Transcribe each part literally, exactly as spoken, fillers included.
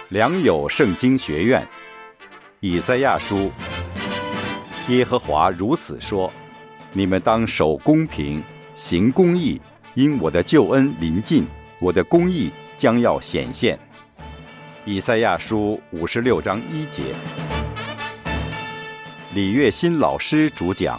良友圣经学院，以赛亚书。耶和华如此说：你们当守公平，行公义，因我的救恩临近，我的公义将要显现。以赛亚书五十六章一节。李月新老师主讲。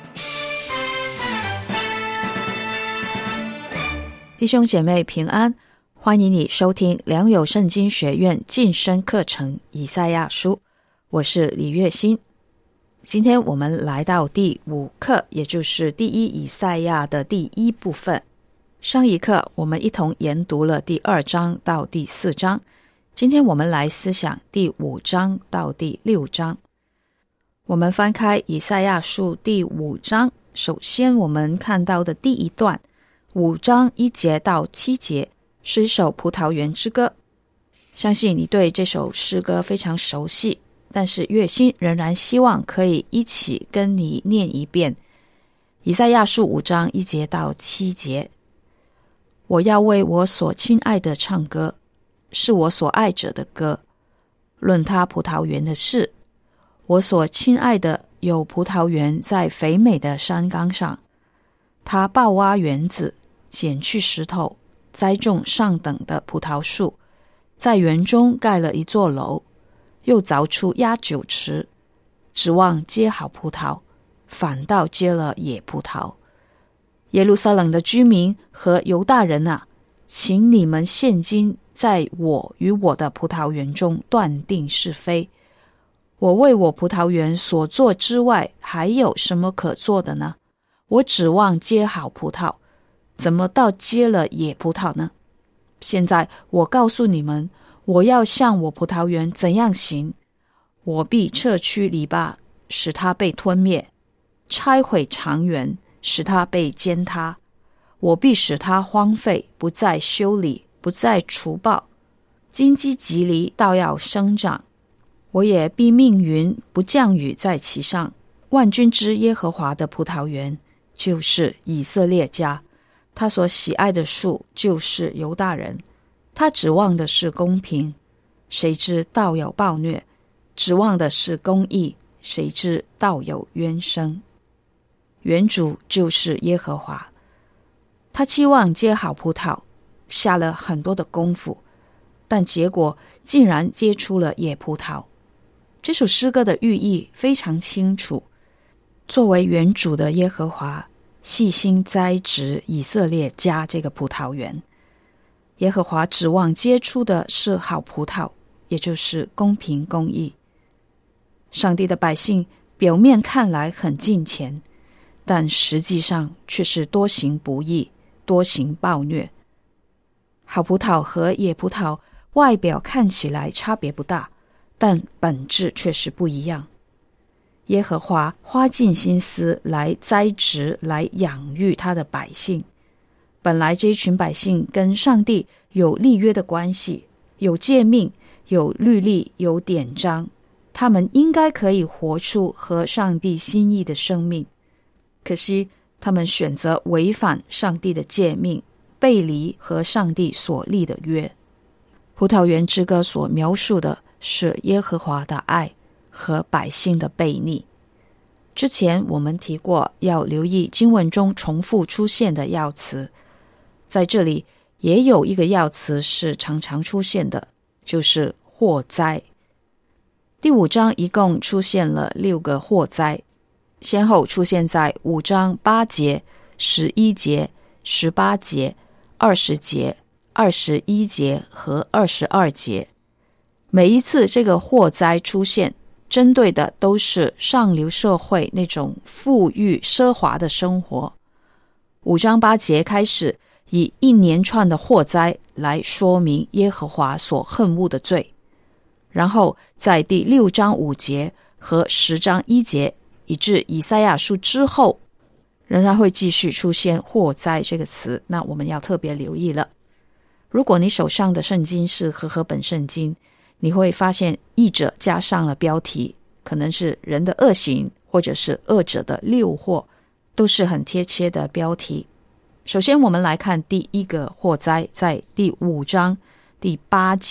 弟兄姐妹平安，欢迎你收听良友圣经学院晋升课程以赛亚书，我是李月新。今天我们来到第五课，也就是第一以赛亚的第一部分。上一课我们一同研读了第二章到第四章，今天我们来思想第五章到第六章。我们翻开以赛亚书第五章，首先我们看到的第一段，五章一节到七节是一首葡萄园之歌。相信你对这首诗歌非常熟悉，但是月心仍然希望可以一起跟你念一遍以赛亚书五章一节到七节。我要为我所亲爱的唱歌，是我所爱者的歌，论他葡萄园的事。我所亲爱的有葡萄园在肥美的山冈上，他刨挖园子，捡去石头，栽种上等的葡萄树，在园中盖了一座楼，又凿出压酒池，指望结好葡萄，反倒结了野葡萄。耶路撒冷的居民和犹大人啊，请你们现今在我与我的葡萄园中断定是非。我为我葡萄园所做之外，还有什么可做的呢？我指望结好葡萄，怎么倒结了野葡萄呢？现在我告诉你们，我要向我葡萄园怎样行？我必撤去篱笆，使它被吞灭；拆毁长园，使它被践踏。我必使它荒废，不再修理，不再除刨。荆棘蒺藜倒要生长，我也必命云不降雨在其上。万军之耶和华的葡萄园就是以色列家，他所喜爱的树就是犹大人。他指望的是公平，谁知道有暴虐；指望的是公义，谁知道有冤声。园主就是耶和华，他期望结好葡萄，下了很多的功夫，但结果竟然结出了野葡萄。这首诗歌的寓意非常清楚，作为园主的耶和华细心栽植以色列家这个葡萄园，耶和华指望结出的是好葡萄，也就是公平公义。上帝的百姓表面看来很敬虔，但实际上却是多行不义，多行暴虐。好葡萄和野葡萄外表看起来差别不大，但本质却是不一样。耶和华花尽心思来栽植，来养育他的百姓。本来这一群百姓跟上帝有立约的关系，有诫命，有律例，有典章，他们应该可以活出合上帝心意的生命。可惜他们选择违反上帝的诫命，背离和上帝所立的约。葡萄园之歌所描述的是耶和华的爱和百姓的悖逆。之前我们提过，要留意经文中重复出现的要词，在这里也有一个要词是常常出现的，就是祸灾。第五章一共出现了六个祸灾，先后出现在五章八节、十一节、十八节、二十节、二十一节和二十二节。每一次这个祸灾出现，针对的都是上流社会那种富裕奢华的生活。五章八节开始以一连串的祸灾来说明耶和华所恨恶的罪，然后在第六章五节和十章一节以至以赛亚书之后，仍然会继续出现祸灾这个词，那我们要特别留意了。如果你手上的圣经是和合本圣经，你会发现译者加上了标题，可能是人的恶行，或者是恶者的诱惑，都是很贴切的标题。首先我们来看第一个祸灾，在第五章第八节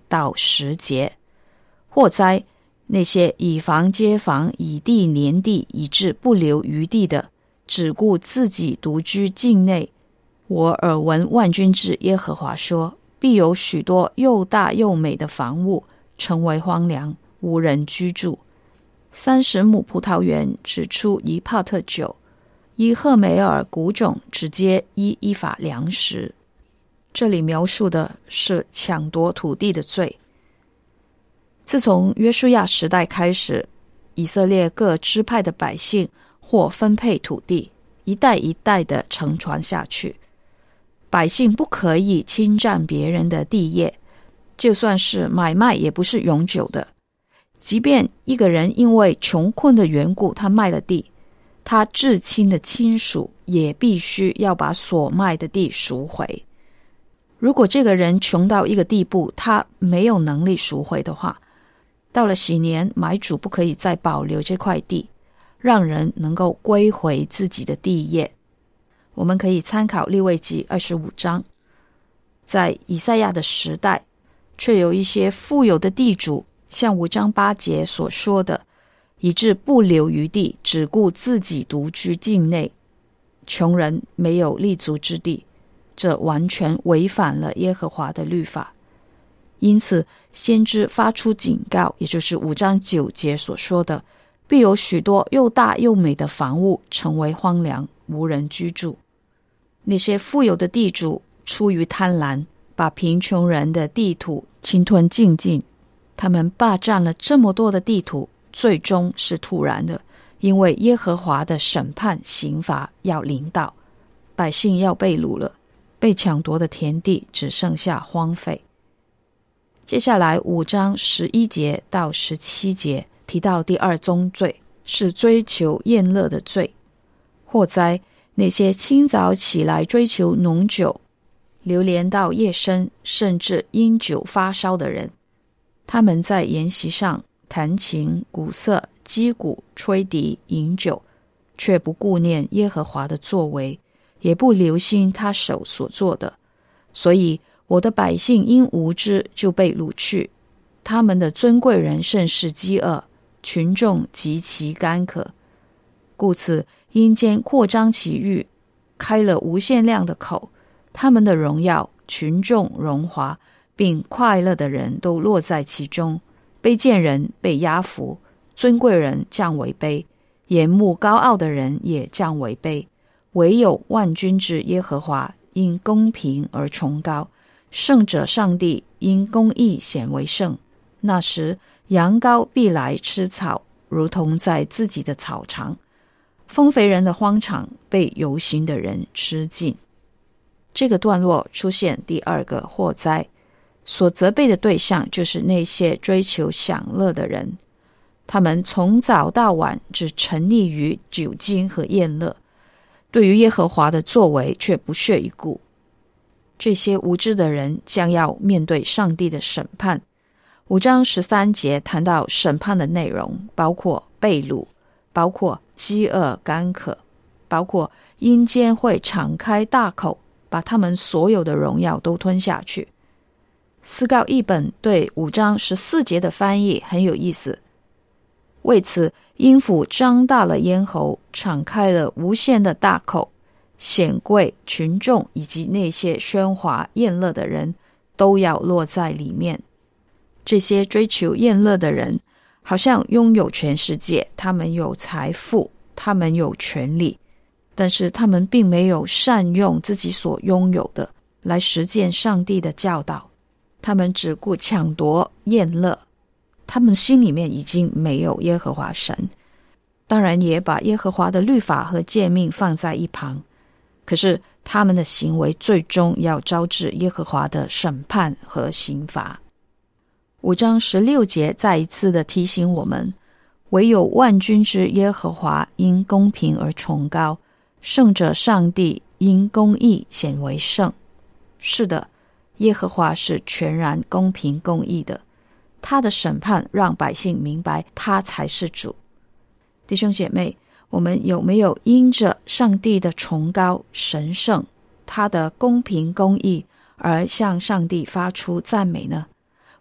到十节。祸哉，那些以房接房，以地连地，以致不留余地的，只顾自己独居境内。我耳闻万军之耶和华说，必有许多又大又美的房屋成为荒凉，无人居住。三十亩葡萄园只出一帕特酒，一赫梅尔谷种只结一依法粮食。这里描述的是抢夺土地的罪。自从约书亚时代开始，以色列各支派的百姓或分配土地，一代一代的承传下去。百姓不可以侵占别人的地业，就算是买卖也不是永久的。即便一个人因为穷困的缘故他卖了地，他至亲的亲属也必须要把所卖的地赎回。如果这个人穷到一个地步，他没有能力赎回的话，到了禧年，买主不可以再保留这块地，让人能够归回自己的地业。我们可以参考利未记二十五章。在以赛亚的时代，却有一些富有的地主，像五章八节所说的，以致不留余地，只顾自己独居境内，穷人没有立足之地，这完全违反了耶和华的律法。因此先知发出警告，也就是五章九节所说的，必有许多又大又美的房屋成为荒凉，无人居住。那些富有的地主出于贪婪，把贫穷人的地土侵吞尽尽。他们霸占了这么多的地土，最终是突然的，因为耶和华的审判刑罚要临到，百姓要被掳了，被抢夺的田地只剩下荒废。接下来五章十一节到十七节提到第二宗罪，是追求宴乐的罪。祸哉，那些清早起来追求浓酒，流连到夜深，甚至因酒发烧的人，他们在筵席上弹琴、鼓瑟、击鼓、吹笛、饮酒，却不顾念耶和华的作为，也不留心他手所做的。所以我的百姓因无知就被掳去，他们的尊贵人甚是饥饿，群众极其干渴。故此阴间扩张其域，开了无限量的口，他们的荣耀、群众荣华并快乐的人都落在其中。卑贱人被压服，尊贵人降为卑，眼目高傲的人也降为卑。唯有万军之耶和华因公平而崇高，圣者上帝因公义显为圣。那时羊羔必来吃草，如同在自己的草场。丰肥人的荒场被游行的人吃尽。这个段落出现第二个祸灾，所责备的对象就是那些追求享乐的人，他们从早到晚只沉溺于酒精和宴乐，对于耶和华的作为却不屑一顾。这些无知的人将要面对上帝的审判。五章十三节谈到审判的内容，包括被掳，包括饥饿干渴，包括阴间会敞开大口，把他们所有的荣耀都吞下去。思高译本对五章十四节的翻译很有意思。为此，阴府张大了咽喉，敞开了无限的大口，显贵、群众以及那些喧哗宴乐的人都要落在里面。这些追求宴乐的人好像拥有全世界，他们有财富，他们有权利，但是他们并没有善用自己所拥有的来实践上帝的教导，他们只顾抢夺宴乐，他们心里面已经没有耶和华神，当然也把耶和华的律法和诫命放在一旁，可是他们的行为最终要招致耶和华的审判和刑罚。五章十六节再一次的提醒我们，唯有万军之耶和华因公平而崇高，圣者上帝因公义显为圣。是的，耶和华是全然公平公义的，他的审判让百姓明白他才是主。弟兄姐妹，我们有没有因着上帝的崇高神圣，他的公平公义而向上帝发出赞美呢？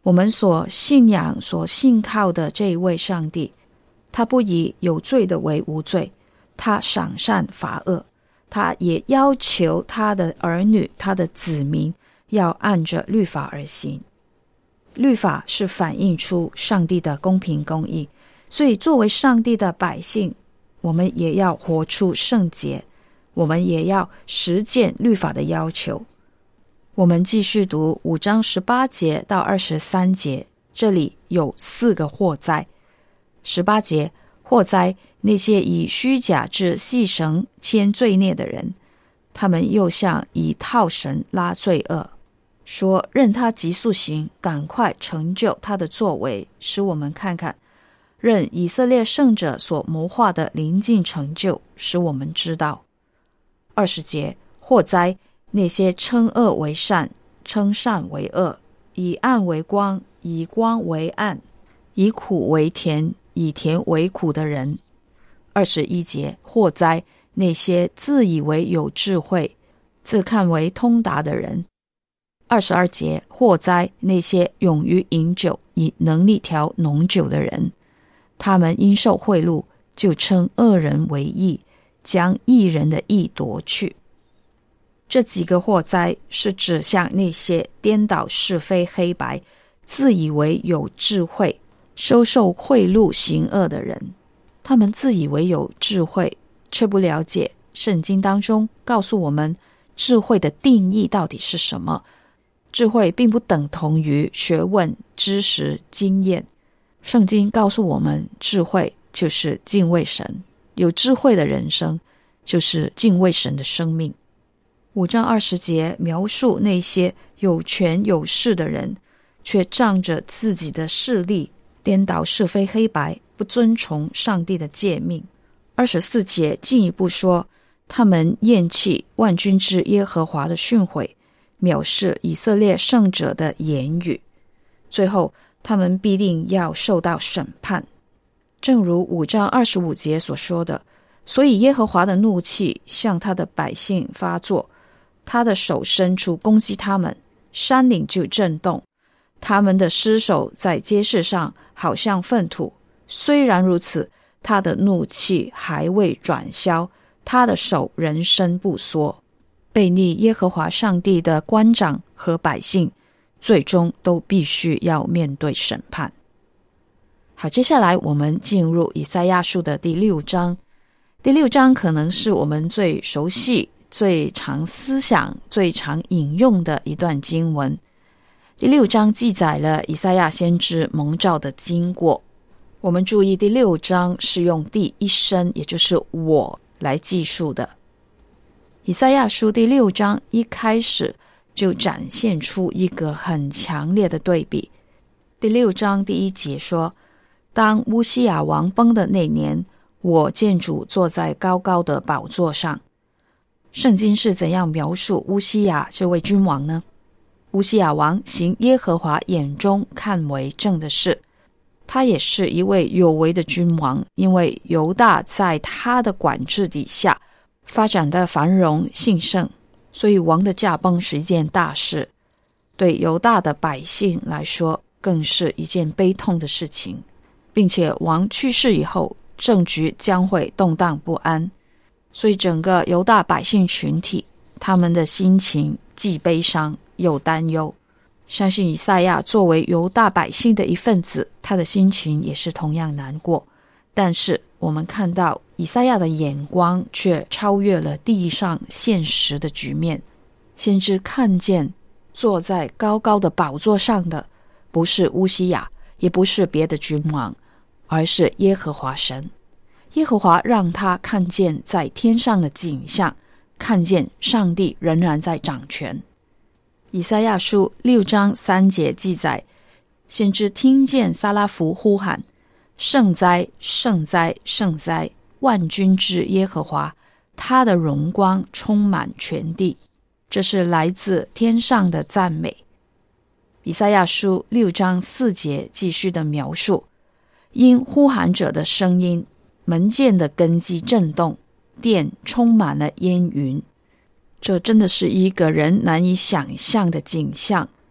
我们所信仰、所信靠的这一位上帝，他不以有罪的为无罪，他赏善罚恶，他也要求他的儿女、他的子民要按着律法而行。律法是反映出上帝的公平公义，所以作为上帝的百姓，我们也要活出圣洁，我们也要实践律法的要求。我们继续读五章十八节到二十三节，这里有四个祸灾。十八节，祸灾那些以虚假制细绳牵罪孽的人，他们又像以套绳拉罪恶，说任他急速行，赶快成就他的作为，使我们看看；任以色列圣者所谋划的临近成就，使我们知道。二十节，祸灾那些称恶为善，称善为恶，以暗为光，以光为暗，以苦为甜，以甜为苦的人。二十一节，祸灾那些自以为有智慧，自看为通达的人。二十二节，祸灾那些勇于饮酒，以能力调浓酒的人。他们因受贿赂，就称恶人为义，将义人的义夺去。这几个祸灾是指向那些颠倒是非黑白，自以为有智慧，收受贿赂行恶的人。他们自以为有智慧，却不了解圣经当中告诉我们智慧的定义到底是什么。智慧并不等同于学问、知识、经验。圣经告诉我们，智慧就是敬畏神，有智慧的人生就是敬畏神的生命。五章二十节描述那些有权有势的人，却仗着自己的势力颠倒是非黑白，不遵从上帝的诫命。二十四节进一步说，他们厌弃万军之耶和华的训诲，藐视以色列圣者的言语，最后他们必定要受到审判。正如五章二十五节所说的，所以耶和华的怒气向他的百姓发作，他的手伸出攻击他们，山岭就震动，他们的尸首在街市上好像粪土。虽然如此，他的怒气还未转消，他的手仍伸不缩。悖逆耶和华上帝的官长和百姓，最终都必须要面对审判。好，接下来我们进入以赛亚书的第六章。第六章可能是我们最熟悉、最常思想、最常引用的一段经文。第六章记载了以赛亚先知蒙召的经过。我们注意，第六章是用第一身，也就是我来记述的。以赛亚书第六章一开始就展现出一个很强烈的对比。第六章第一节说，当乌西雅王崩的那年，我见主坐在高高的宝座上。圣经是怎样描述乌西雅这位君王呢？乌西雅王行耶和华眼中看为正的事，他也是一位有为的君王，因为犹大在他的管制底下发展的繁荣兴盛，所以王的驾崩是一件大事，对犹大的百姓来说更是一件悲痛的事情，并且王去世以后，政局将会动荡不安，所以整个犹大百姓群体，他们的心情既悲伤又担忧。相信以赛亚作为犹大百姓的一份子，他的心情也是同样难过。但是我们看到以赛亚的眼光却超越了地上现实的局面。先知看见坐在高高的宝座上的不是乌西雅，也不是别的君王，而是耶和华神。耶和华让他看见在天上的景象，看见上帝仍然在掌权。以赛亚书六章三节记载，先知听见撒拉弗呼喊，圣哉，圣哉，圣哉，万军之耶和华，他的荣光充满全地。这是来自天上的赞美。以赛亚书六章四节继续的描述，因呼喊者的声音，门键的根基震动，殿充满了烟云。这真的是一个人难以想象的景象。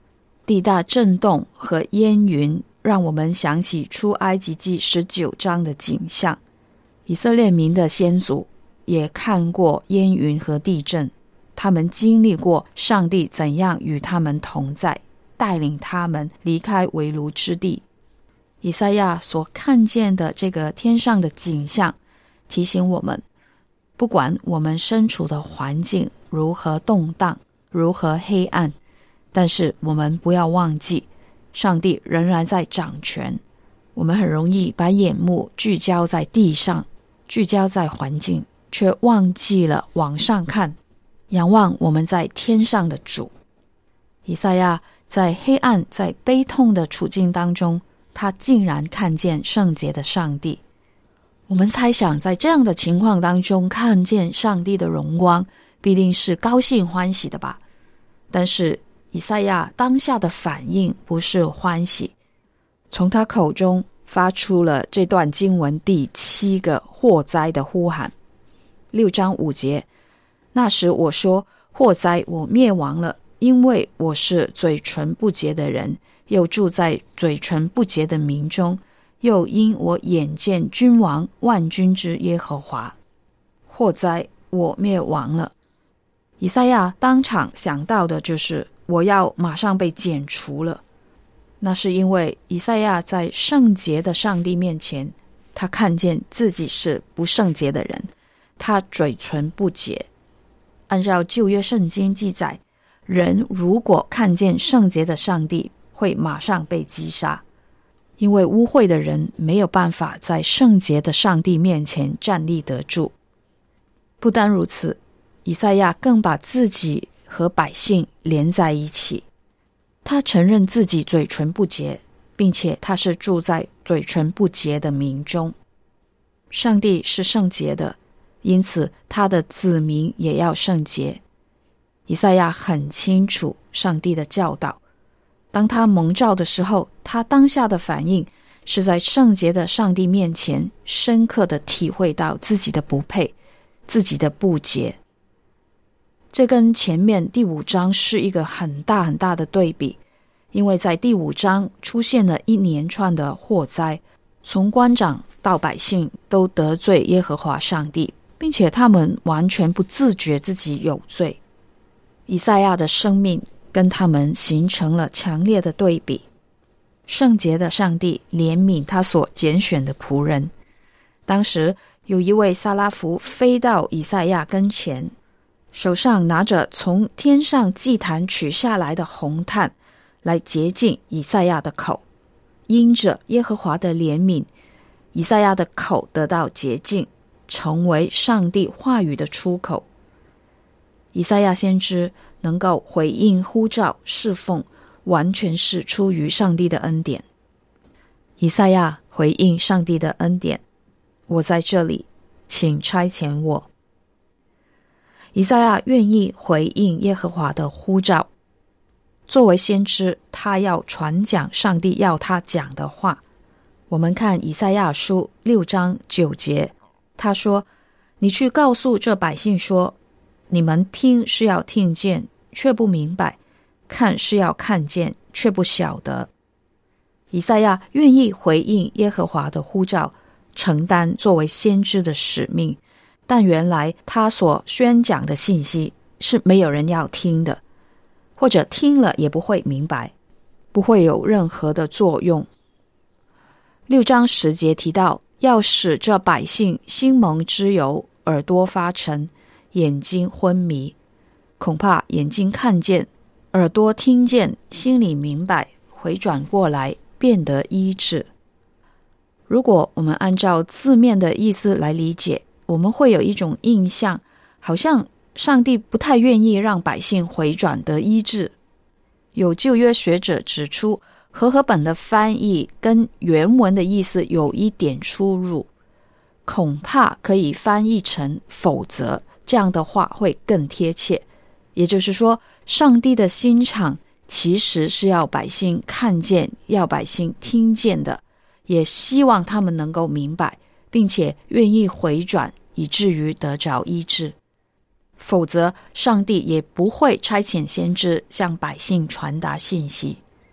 地大震动和烟云让我们想起出埃及记十九章的景象。以色列民的先祖也看过烟云和地震，他们经历过上帝怎样与他们同在，带领他们离开为奴之地。以赛亚所看见的这个天上的景象，提醒我们，不管我们身处的环境如何动荡，如何黑暗，但是我们不要忘记，上帝仍然在掌权。我们很容易把眼目聚焦在地上，聚焦在环境，却忘记了往上看，仰望我们在天上的主。以赛亚在黑暗、在悲痛的处境当中，他竟然看见圣洁的上帝。我们猜想，在这样的情况当中看见上帝的荣光，必定是高兴欢喜的吧。但是以赛亚当下的反应不是欢喜，从他口中发出了这段经文第七个祸灾的呼喊。六章五节，那时我说，祸灾，我灭亡了，因为我是嘴唇不洁的人，又住在嘴唇不洁的民中，又因我眼见君王万军之耶和华。祸灾，我灭亡了。以赛亚当场想到的就是我要马上被剪除了。那是因为以赛亚在圣洁的上帝面前，他看见自己是不圣洁的人，他嘴唇不洁。按照旧约圣经记载，人如果看见圣洁的上帝，会马上被击杀，因为污秽的人没有办法在圣洁的上帝面前站立得住。不单如此，以赛亚更把自己和百姓连在一起。他承认自己嘴唇不洁，并且他是住在嘴唇不洁的民中。上帝是圣洁的，因此他的子民也要圣洁。以赛亚很清楚上帝的教导，当他蒙召的时候，他当下的反应是在圣洁的上帝面前深刻地体会到自己的不配，自己的不洁。这跟前面第五章是一个很大很大的对比，因为在第五章出现了一连串的祸灾，从官长到百姓都得罪耶和华上帝，并且他们完全不自觉自己有罪。以赛亚的生命跟他们形成了强烈的对比。圣洁的上帝怜悯他所拣选的仆人。当时有一位撒拉弗飞到以赛亚跟前，手上拿着从天上祭坛取下来的红炭，来洁净以赛亚的口。因着耶和华的怜悯，以赛亚的口得到洁净，成为上帝话语的出口。以赛亚先知能够回应呼召侍奉，完全是出于上帝的恩典。以赛亚回应上帝的恩典，我在这里，请差遣我。以赛亚愿意回应耶和华的呼召。作为先知，他要传讲上帝要他讲的话。我们看以赛亚书六章九节，他说，你去告诉这百姓说，你们听是要听见，却不明白，看是要看见，却不晓得。以赛亚愿意回应耶和华的呼召，承担作为先知的使命，但原来他所宣讲的信息是没有人要听的，或者听了也不会明白，不会有任何的作用。六章十节提到，要使这百姓心蒙脂油，耳朵发沉，眼睛昏迷，恐怕眼睛看见，耳朵听见，心里明白，回转过来，变得医治。如果我们按照字面的意思来理解，我们会有一种印象，好像上帝不太愿意让百姓回转得医治。有旧约学者指出，和合本的翻译跟原文的意思有一点出入，恐怕可以翻译成否则，这样的话会更贴切。也就是说，上帝的心肠其实是要百姓看见，要百姓听见的，也希望他们能够明白，并且愿意回转，以至于得着医治。否则上帝也不会差遣先知向百姓传达信息。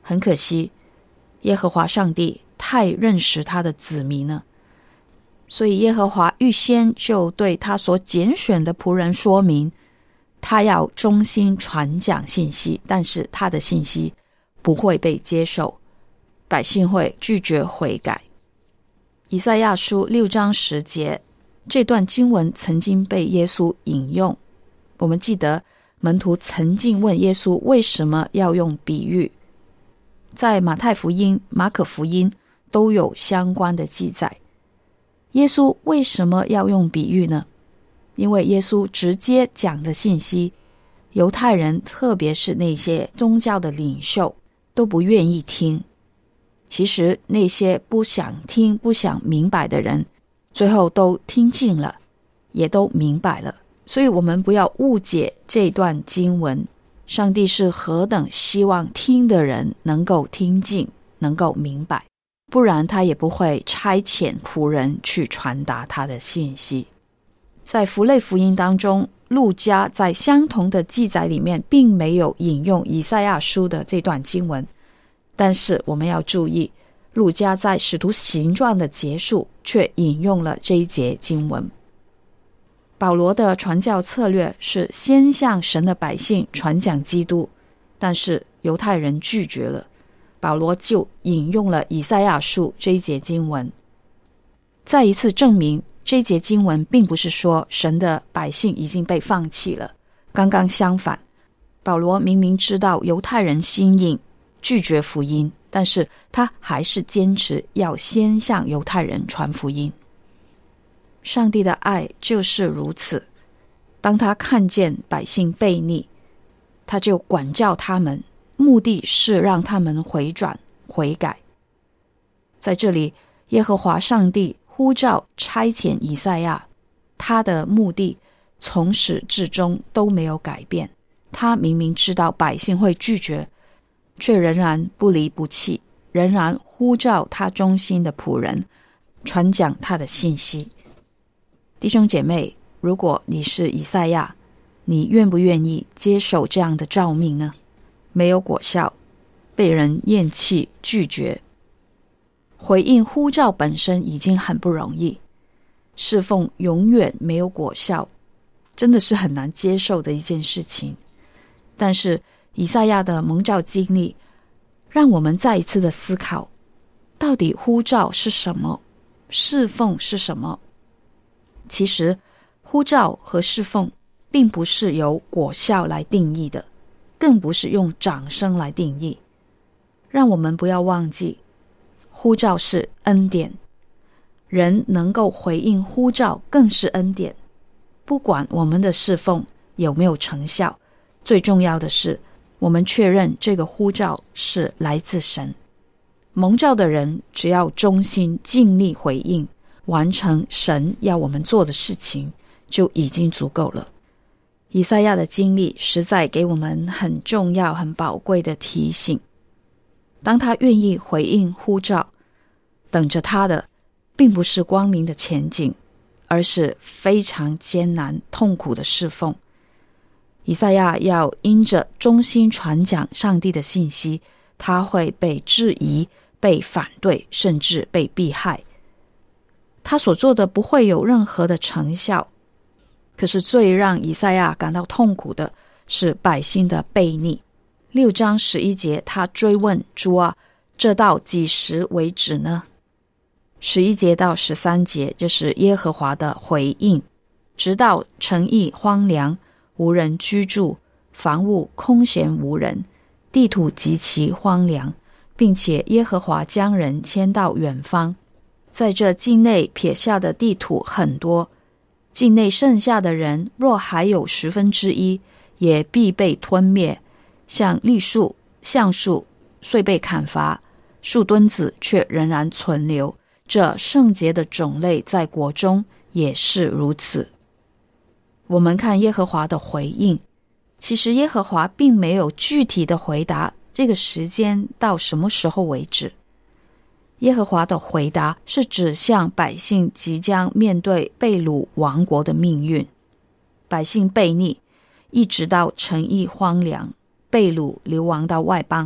很可惜，耶和华上帝太认识他的子民了，所以耶和华预先就对他所拣选的仆人说明，他要忠心传讲信息，但是他的信息不会被接受，百姓会拒绝悔改。以赛亚书六章十节，这段经文曾经被耶稣引用。我们记得门徒曾经问耶稣为什么要用比喻，在马太福音、马可福音都有相关的记载。耶稣为什么要用比喻呢？因为耶稣直接讲的信息，犹太人特别是那些宗教的领袖都不愿意听。其实那些不想听、不想明白的人，最后都听进了，也都明白了。所以我们不要误解这段经文，上帝是何等希望听的人能够听进，能够明白，不然他也不会差遣仆人去传达他的信息。在符类福音当中，路加在相同的记载里面并没有引用以赛亚书的这段经文，但是我们要注意，路加在使徒行传的结束却引用了这一节经文。保罗的传教策略是先向神的百姓传讲基督，但是犹太人拒绝了，保罗就引用了以赛亚书这一节经文，再一次证明这一节经文并不是说神的百姓已经被放弃了，刚刚相反，保罗明明知道犹太人心硬，拒绝福音，但是他还是坚持要先向犹太人传福音。上帝的爱就是如此，当他看见百姓悖逆，他就管教他们，目的是让他们回转悔改。在这里，耶和华上帝呼召差遣以赛亚，他的目的从始至终都没有改变。他明明知道百姓会拒绝，却仍然不离不弃，仍然呼召他忠心的仆人传讲他的信息。弟兄姐妹，如果你是以赛亚，你愿不愿意接受这样的召命呢？没有果效，被人厌弃拒绝，回应呼召本身已经很不容易，侍奉永远没有果效，真的是很难接受的一件事情。但是以赛亚的蒙召经历让我们再一次的思考，到底呼召是什么，侍奉是什么。其实呼召和侍奉并不是由果效来定义的，更不是用掌声来定义。让我们不要忘记，呼召是恩典，人能够回应呼召更是恩典。不管我们的侍奉有没有成效，最重要的是我们确认这个呼召是来自神。蒙召的人只要忠心尽力回应，完成神要我们做的事情，就已经足够了。以赛亚的经历实在给我们很重要很宝贵的提醒，当他愿意回应呼召，等着他的并不是光明的前景，而是非常艰难痛苦的侍奉。以赛亚要因着忠心传讲上帝的信息，他会被质疑、被反对，甚至被迫害。他所做的不会有任何的成效，可是最让以赛亚感到痛苦的是百姓的悖逆。六章十一节，他追问主啊，这到几时为止呢？十一节到十三节，这是耶和华的回应，直到城邑荒凉，无人居住，房屋空闲无人，地土极其荒凉，并且耶和华将人迁到远方。在这境内撇下的地土很多，境内剩下的人若还有十分之一，也必被吞灭，像栗树、橡树遂被砍伐，树墩子却仍然存留。这圣洁的种类在国中也是如此。我们看耶和华的回应，其实耶和华并没有具体的回答这个时间到什么时候为止。耶和华的回答是指向百姓即将面对被掳亡国的命运。百姓悖逆，一直到城邑荒凉，被掳流亡到外邦，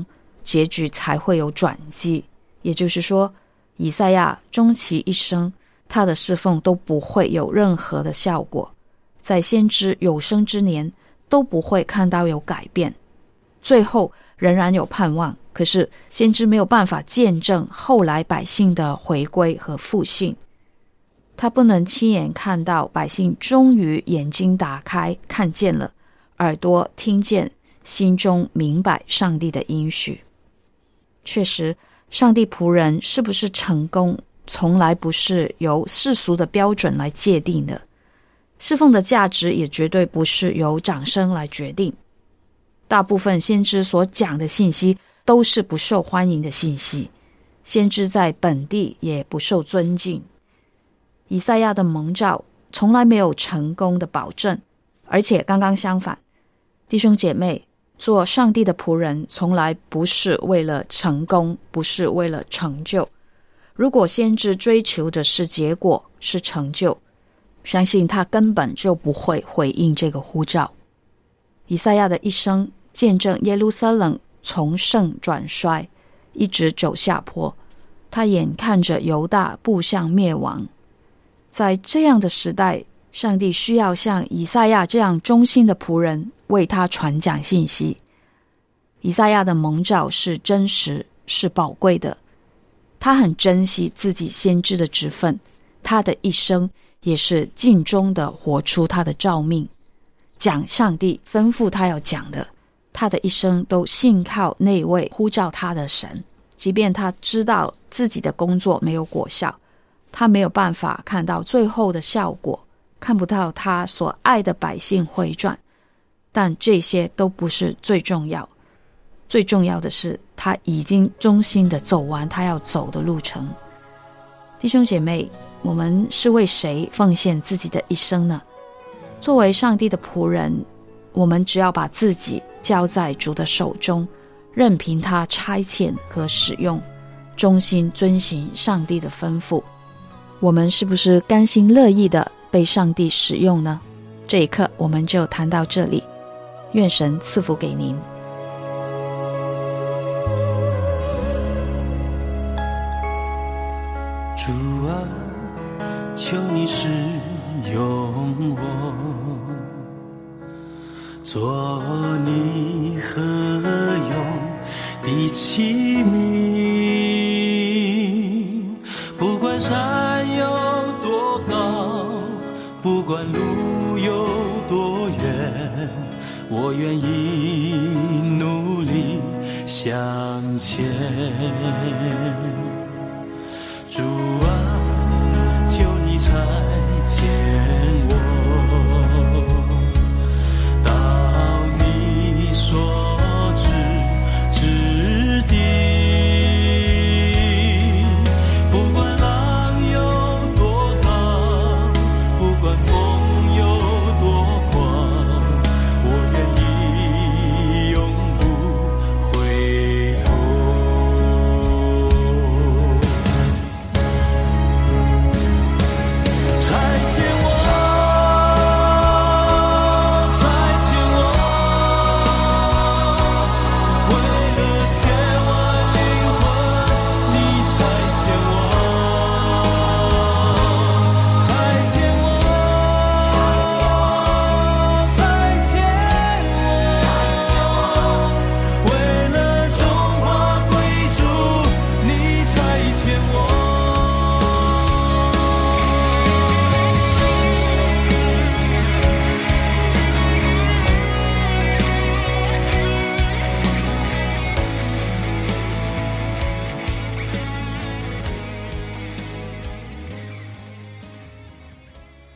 结局才会有转机。也就是说，以赛亚终其一生，他的侍奉都不会有任何的效果，在先知有生之年都不会看到有改变。最后仍然有盼望，可是先知没有办法见证后来百姓的回归和复兴，他不能亲眼看到百姓终于眼睛打开看见了，耳朵听见，心中明白上帝的应许。确实，上帝仆人是不是成功，从来不是由世俗的标准来界定的，侍奉的价值也绝对不是由掌声来决定。大部分先知所讲的信息都是不受欢迎的信息，先知在本地也不受尊敬。以赛亚的蒙召从来没有成功的保证，而且刚刚相反，弟兄姐妹，做上帝的仆人从来不是为了成功，不是为了成就。如果先知追求的是结果，是成就，相信他根本就不会回应这个呼召。以赛亚的一生见证耶路撒冷从盛转衰，一直走下坡，他眼看着犹大步向灭亡。在这样的时代，上帝需要像以赛亚这样忠心的仆人为他传讲信息。以赛亚的蒙召是真实，是宝贵的，他很珍惜自己先知的职分，他的一生也是尽忠的活出他的召命，讲上帝吩咐他要讲的。他的一生都信靠那位呼召他的神，即便他知道自己的工作没有果效，他没有办法看到最后的效果，看不到他所爱的百姓回转，但这些都不是最重要。最重要的是，他已经忠心的走完他要走的路程。弟兄姐妹，我们是为谁奉献自己的一生呢？作为上帝的仆人，我们只要把自己交在主的手中，任凭他差遣和使用，忠心遵行上帝的吩咐，我们是不是甘心乐意的被上帝使用呢？这一刻我们就谈到这里，愿神赐福给您。 主啊，求你使用我，做你合用的器皿，不管山有多高，不管路有多远，我愿意努力向前。